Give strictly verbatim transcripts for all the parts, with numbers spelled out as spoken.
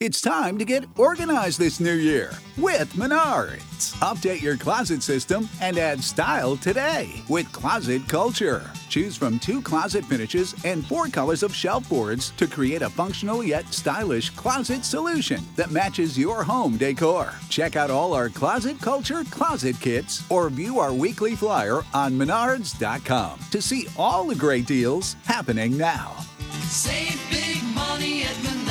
It's time to get organized this new year with Menards. Update your closet system and add style today with Closet Culture. Choose from two closet finishes and four colors of shelf boards to create a functional yet stylish closet solution that matches your home decor. Check out all our Closet Culture closet kits or view our weekly flyer on menards dot com to see all the great deals happening now. Save big money at Menards.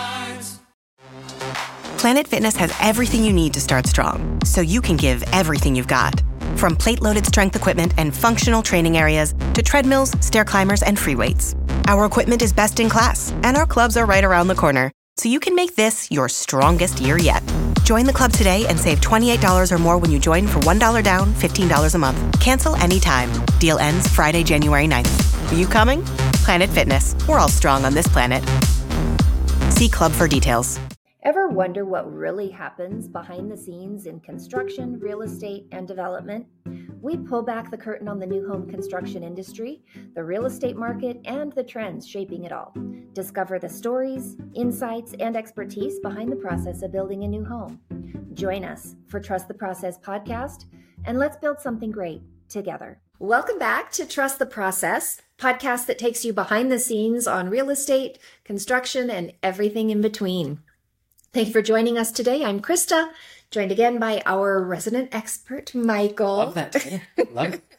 Planet Fitness has everything you need to start strong, so you can give everything you've got. From plate-loaded strength equipment and functional training areas to treadmills, stair climbers, and free weights. Our equipment is best in class, and our clubs are right around the corner, so you can make this your strongest year yet. Join the club today and save twenty-eight dollars or more when you join for one dollar down, fifteen dollars a month. Cancel anytime. Deal ends Friday, January ninth. Are you coming? Planet Fitness. We're all strong on this planet. See club for details. Ever wonder what really happens behind the scenes in construction, real estate, and development? We pull back the curtain on the new home construction industry, the real estate market, and the trends shaping it all. Discover the stories, insights, and expertise behind the process of building a new home. Join us for Trust the Process podcast, and let's build something great together. Welcome back to Trust the Process, podcast that takes you behind the scenes on real estate, construction, and everything in between. Thank you for joining us today. I'm Krista, joined again by our resident expert, Michael. Love that. Yeah, love it.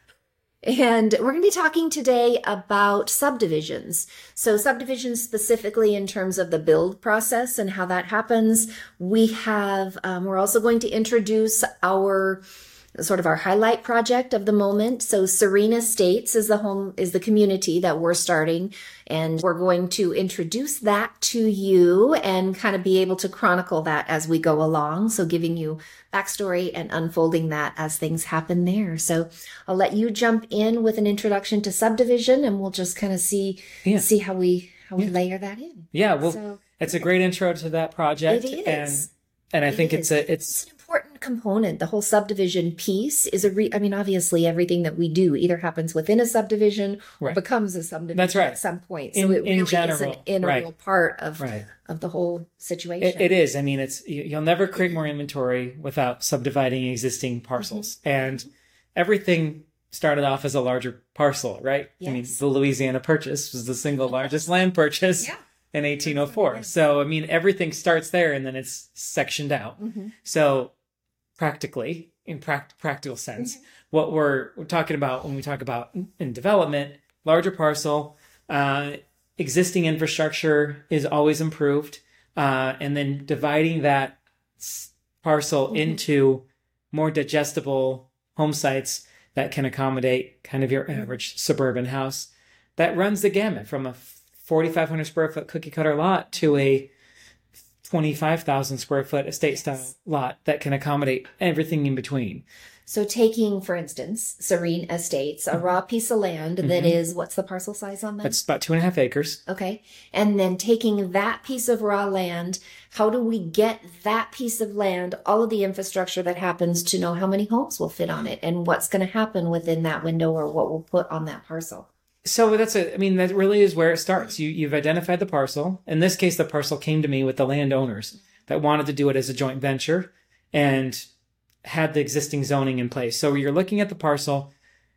And we're going to be talking today about subdivisions. So subdivisions specifically in terms of the build process and how that happens. We have, um, we're also going to introduce our sort of our highlight project of the moment. So Serene Estates is the home, is the community that we're starting. And we're going to introduce that to you and kind of be able to chronicle that as we go along. So giving you backstory and unfolding that as things happen there. So I'll let you jump in with an introduction to subdivision and we'll just kind of see, yeah. see how we, how we yeah. layer that in. Yeah. Well, so, it's a great intro to that project. It is. And, and I it think is. it's a, it's, important component. The whole subdivision piece is a re- I mean, obviously everything that we do either happens within a subdivision right. or becomes a subdivision That's right. at some point. In, so it really in general, is an integral right. part of, right. of the whole situation. It, it is. I mean, it's, you'll never create more inventory without subdividing existing parcels. Mm-hmm. And everything started off as a larger parcel, right? Yes. I mean, the Louisiana Purchase was the single largest land purchase yeah. in eighteen oh four. So, I mean, everything starts there and then it's sectioned out. Mm-hmm. So, practically, in pract- practical sense, mm-hmm. what we're, we're talking about when we talk about in development, larger parcel, uh, existing infrastructure is always improved, uh, and then dividing that s- parcel mm-hmm. into more digestible home sites that can accommodate kind of your mm-hmm. average suburban house. That runs the gamut from a forty-five hundred square foot cookie cutter lot to a twenty-five thousand square foot estate style yes. lot that can accommodate everything in between. So taking, for instance, Serene Estates, a raw piece of land mm-hmm. that is, what's the parcel size on that? That's about two and a half acres. Okay. And then taking that piece of raw land, how do we get that piece of land, all of the infrastructure that happens to know how many homes will fit on it and what's going to happen within that window or what we'll put on that parcel? So that's a, I mean, that really is where it starts. You, you've identified the parcel. In this case, the parcel came to me with the landowners that wanted to do it as a joint venture and had the existing zoning in place. So you're looking at the parcel.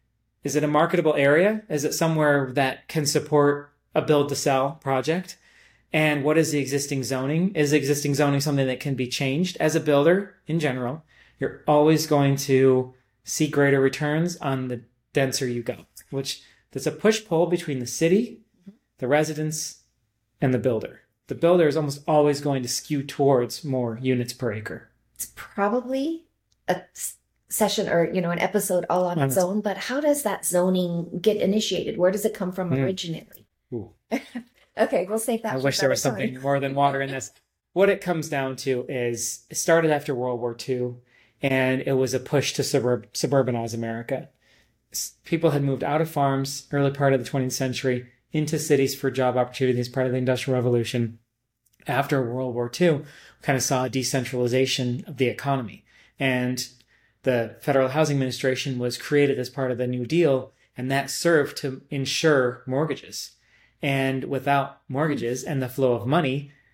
Is it a marketable area? Is it somewhere that can support a build to sell project? And what is the existing zoning? Is the existing zoning something that can be changed? As a builder in general, you're always going to see greater returns on the denser you go, which there's a push-pull between the city, the residents, and the builder. The builder is almost always going to skew towards more units per acre. It's probably a session or, you know, an episode all on its own, but how does that zoning get initiated? Where does it come from mm. originally? Ooh. Okay, we'll save that. I wish there was time. Something more than water in this. What it comes down to is it started after World War Two, and it was a push to suburb- suburbanize America. People had moved out of farms early part of the twentieth century into cities for job opportunities, part of the Industrial Revolution. After World War Two, we kind of saw a decentralization of the economy. And the Federal Housing Administration was created as part of the New Deal, and that served to ensure mortgages. And without mortgages and the flow of money,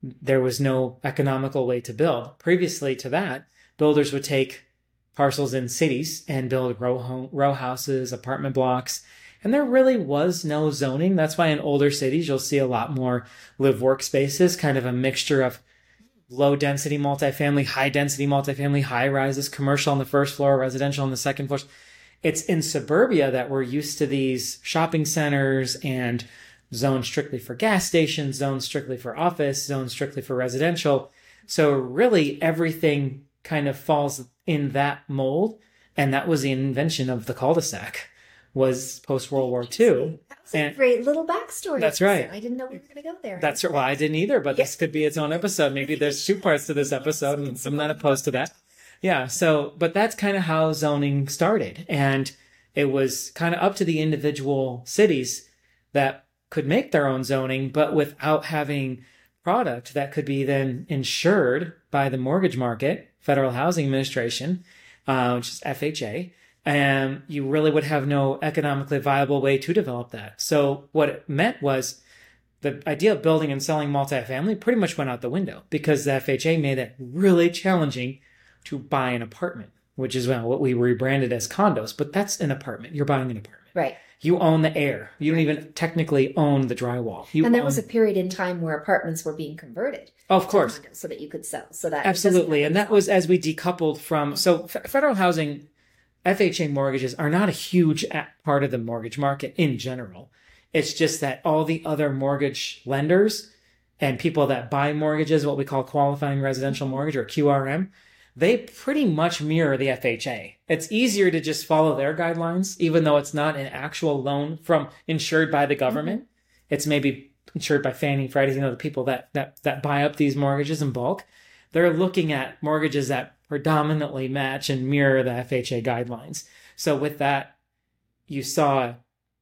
there was no economical way to build. Previously to that, builders would take parcels in cities and build row, home, row houses, apartment blocks, and there really was no zoning. That's why in older cities, you'll see a lot more live work spaces, kind of a mixture of low density multifamily, high density multifamily, high rises, commercial on the first floor, residential on the second floor. It's in suburbia that we're used to these shopping centers and zones strictly for gas stations, zones strictly for office, zones strictly for residential. So really everything kind of falls in that mold. And that was the invention of the cul-de-sac, was post-World War Two. That was a and great little backstory. That's right. I didn't know we were going to go there. That's right. Well, I didn't either, but yeah. This could be its own episode. Maybe there's two parts to this episode, and I'm not opposed to that. Yeah. So, but that's kind of how zoning started. And it was kind of up to the individual cities that could make their own zoning, but without having product that could be then insured by the mortgage market, Federal Housing Administration, uh, which is F H A. And you really would have no economically viable way to develop that. So what it meant was the idea of building and selling multifamily pretty much went out the window because the F H A made it really challenging to buy an apartment, which is well, what we rebranded as condos, but that's an apartment. You're buying an apartment. Right. You own the air. You don't even technically own the drywall. You and there own... was a period in time where apartments were being converted. Oh, of course. So that you could sell. So that absolutely. And that was as we decoupled from, so f- federal housing, F H A mortgages are not a huge part of the mortgage market in general. It's just that all the other mortgage lenders and people that buy mortgages, what we call qualifying residential mortgage or Q R M, they pretty much mirror the F H A. It's easier to just follow their guidelines, even though it's not an actual loan from insured by the government. Mm-hmm. It's maybe insured by Fannie, Freddie, you know, the people that, that, that buy up these mortgages in bulk. They're looking at mortgages that predominantly match and mirror the F H A guidelines. So with that, you saw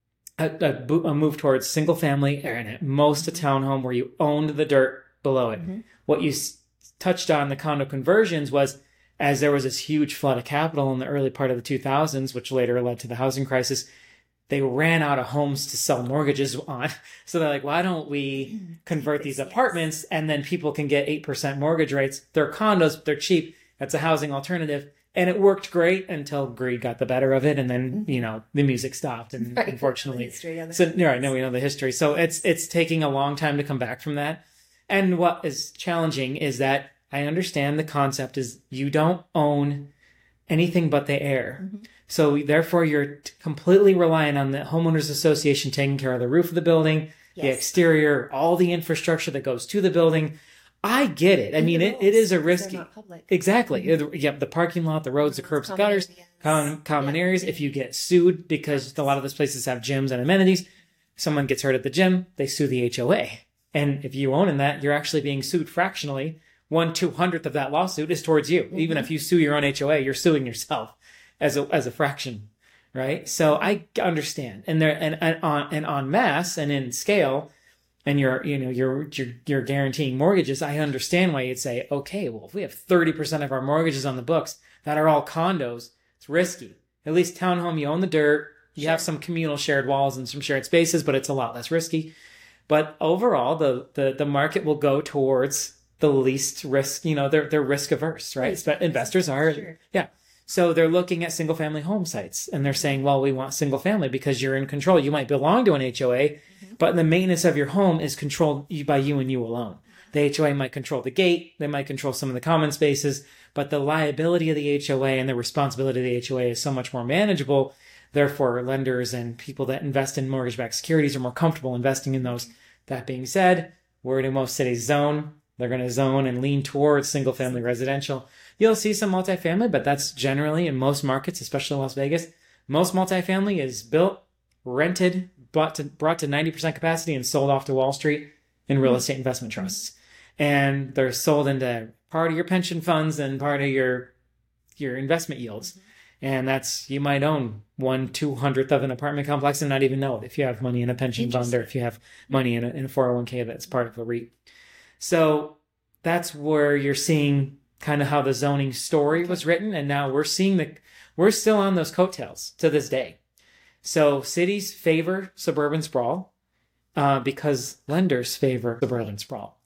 a, a, a move towards single family and at most a townhome where you owned the dirt below it. Mm-hmm. What you s- touched on the condo conversions was as there was this huge flood of capital in the early part of the two thousands, which later led to the housing crisis, they ran out of homes to sell mortgages on. So they're like, why don't we convert these apartments and then people can get eight percent mortgage rates. They're condos, but they're cheap. That's a housing alternative. And it worked great until greed got the better of it. And then, you know, the music stopped. And right. Unfortunately, so yeah, right, no, we know the history. So it's, it's taking a long time to come back from that. And what is challenging is that I understand the concept is you don't own anything but the air. Mm-hmm. So therefore you're t- completely reliant on the homeowners association taking care of the roof of the building, yes. The exterior, all the infrastructure that goes to the building. I get it. I and mean, it, it is a risky. Not public. Exactly. Mm-hmm. Yep. The parking lot, the roads, the curbs, the gutters, common, common yeah. areas. If you get sued because a lot of those places have gyms and amenities, someone gets hurt at the gym, they sue the H O A. And if you own in that, you're actually being sued fractionally. One two hundredth of that lawsuit is towards you. Mm-hmm. Even if you sue your own H O A, you're suing yourself as a as a fraction, right? So I understand, and there and, and on and en masse and in scale, and you're you know you're you're you're guaranteeing mortgages. I understand why you'd say, okay, well, if we have thirty percent of our mortgages on the books that are all condos, it's risky. At least townhome, you own the dirt, you sure. have some communal shared walls and some shared spaces, but it's a lot less risky. But overall, the the the market will go towards the least risk, you know, they're, they're risk averse, right? But investors are, sure. yeah. So they're looking at single family home sites and they're saying, well, we want single family because you're in control. You might belong to an H O A, mm-hmm. but the maintenance of your home is controlled by you and you alone. The H O A might control the gate. They might control some of the common spaces, but the liability of the H O A and the responsibility of the H O A is so much more manageable. Therefore, lenders and people that invest in mortgage-backed securities are more comfortable investing in those. That being said, where do most cities zone? They're going to zone and lean towards single-family residential. You'll see some multifamily, but that's generally in most markets, especially Las Vegas. Most multifamily is built, rented, brought to, brought to ninety percent capacity and sold off to Wall Street in real estate investment trusts. And they're sold into part of your pension funds and part of your your investment yields. And that's, you might own one two hundredth of an apartment complex and not even know it if you have money in a pension fund or if you have money in a, in a four oh one k that's part of a REIT. So that's where you're seeing kind of how the zoning story was written. And now we're seeing the, we're still on those coattails to this day. So cities favor suburban sprawl uh, because lenders favor suburban sprawl.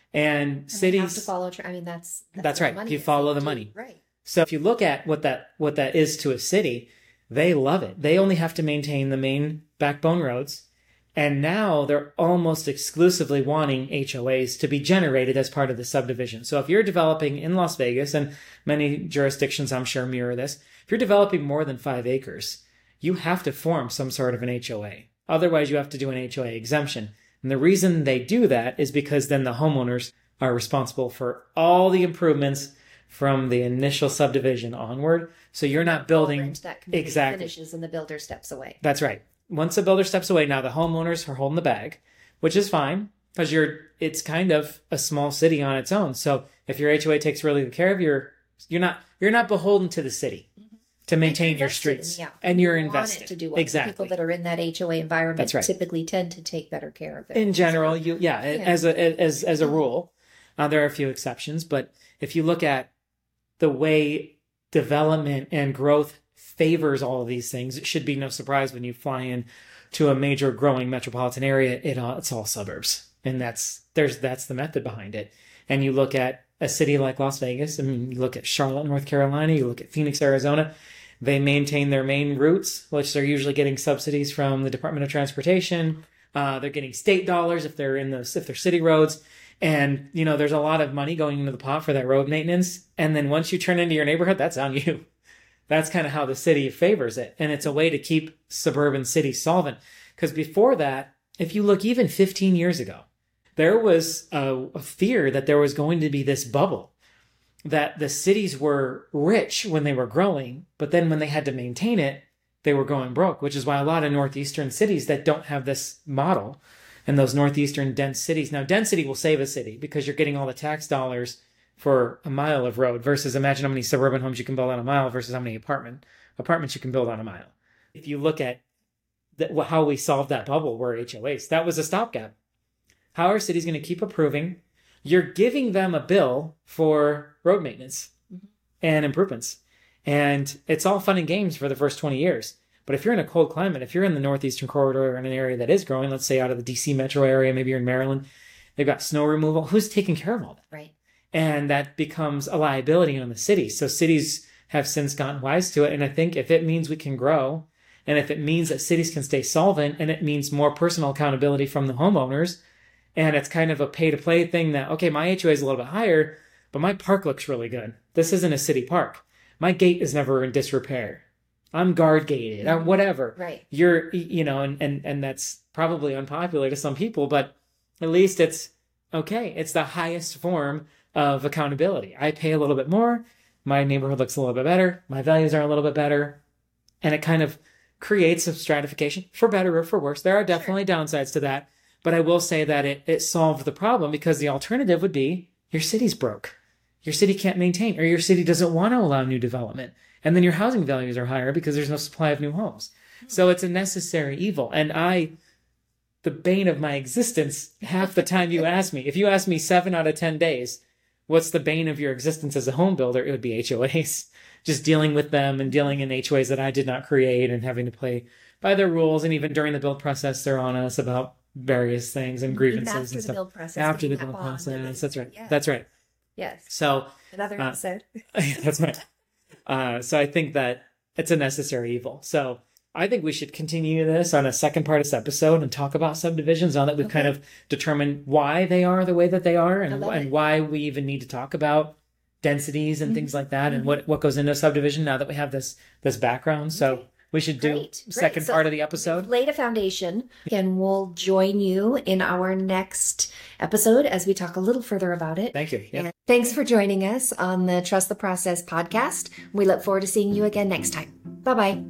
And, and cities have to follow. I mean, that's that's, that's right. Money You is. follow the They money, do. Right? So if you look at what that what that is to a city, they love it. They only have to maintain the main backbone roads. And now they're almost exclusively wanting H O As to be generated as part of the subdivision. So if you're developing in Las Vegas, and many jurisdictions I'm sure mirror this, if you're developing more than five acres, you have to form some sort of an H O A. Otherwise, you have to do an H O A exemption. And the reason they do that is because then the homeowners are responsible for all the improvements from the initial subdivision onward. So you're not building that exactly finishes and the builder steps away. That's right. Once the builder steps away, now the homeowners are holding the bag, which is fine because you're it's kind of a small city on its own. So if your H O A takes really good care of your, you're not you're not beholden to the city mm-hmm. to maintain your streets, in, yeah. and you're you invested want it to do well. Exactly. People that are in that H O A environment That's right. typically tend to take better care of it. In general, you yeah, yeah. as a as as a rule, uh, there are a few exceptions, but if you look at the way development and growth favors all of these things, it should be no surprise when you fly in to a major growing metropolitan area, it all, it's all suburbs. And that's, there's, that's the method behind it. And you look at a city like Las Vegas, I mean, you look at Charlotte, North Carolina, you look at Phoenix, Arizona, they maintain their main routes, which they're usually getting subsidies from the Department of Transportation. Uh, they're getting state dollars if they're in the, if they're city roads. And, you know, there's a lot of money going into the pot for that road maintenance. And then once you turn into your neighborhood, that's on you. That's kind of how the city favors it. And it's a way to keep suburban cities solvent. Because before that, if you look even fifteen years ago, there was a, a fear that there was going to be this bubble, that the cities were rich when they were growing, but then when they had to maintain it, they were going broke, which is why a lot of northeastern cities that don't have this model, and those northeastern dense cities. Now, density will save a city because you're getting all the tax dollars for a mile of road versus imagine how many suburban homes you can build on a mile versus how many apartment apartments you can build on a mile. If you look at the, how we solved that bubble were H O As, that was a stopgap. How are cities going to keep approving? You're giving them a bill for road maintenance mm-hmm. and improvements. And it's all fun and games for the first twenty years. But if you're in a cold climate, if you're in the northeastern corridor or in an area that is growing, let's say out of the D C metro area, maybe you're in Maryland, they've got snow removal. Who's taking care of all that? Right. And that becomes a liability on the city. So cities have since gotten wise to it. And I think if it means we can grow, and if it means that cities can stay solvent, and it means more personal accountability from the homeowners, and it's kind of a pay-to-play thing that, okay, my H O A is a little bit higher, but my park looks really good. This isn't a city park. My gate is never in disrepair. I'm guard gated, I'm whatever. Right. You're, you know, and, and, and that's probably unpopular to some people, but at least it's okay. It's the highest form of accountability. I pay a little bit more. My neighborhood looks a little bit better. My values are a little bit better. And it kind of creates a stratification for better or for worse. There are definitely sure. downsides to that, but I will say that it, it solved the problem because the alternative would be your city's broke. Your city can't maintain, or your city doesn't want to allow new development. And then your housing values are higher because there's no supply of new homes. So it's a necessary evil. And I, the bane of my existence, half the time you ask me, if you ask me seven out of ten days, what's the bane of your existence as a home builder? It would be H O As. Just dealing with them and dealing in H O As that I did not create and having to play by their rules. And even during the build process, they're on us about various things and grievances after and stuff. The build process, after the build process. That's right. Yeah. That's right. Yes. So another episode. Uh, that's right. Uh, so I think that it's a necessary evil. So I think we should continue this on a second part of this episode and talk about subdivisions now that we've okay. kind of determined why they are the way that they are and, and why we even need to talk about densities and mm-hmm. things like that mm-hmm. and what, what goes into a subdivision now that we have this, this background. So okay. we should do Great. second Great. So part of the episode. Laid a foundation and we'll join you in our next episode as we talk a little further about it. Thank you. Yep. Thanks for joining us on the Trust the Process podcast. We look forward to seeing you again next time. Bye-bye.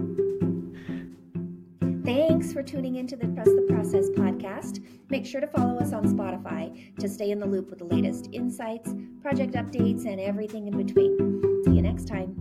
Thanks for tuning into the Trust the Process podcast. Make sure to follow us on Spotify to stay in the loop with the latest insights, project updates, and everything in between. See you next time.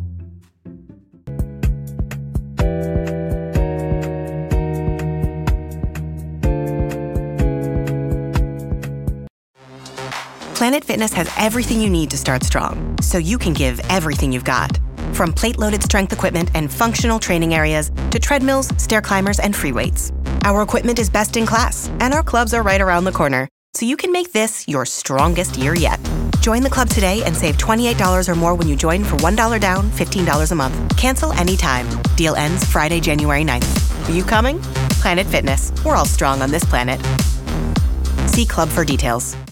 Planet Fitness has everything you need to start strong, so you can give everything you've got. From plate-loaded strength equipment and functional training areas to treadmills, stair climbers, and free weights. Our equipment is best in class, and our clubs are right around the corner. so you can make this your strongest year yet. Join the club today and save twenty-eight dollars or more when you join for one dollar down, fifteen dollars a month. Cancel anytime. Deal ends Friday, January ninth. Are you coming? Planet Fitness. We're all strong on this planet. See club for details.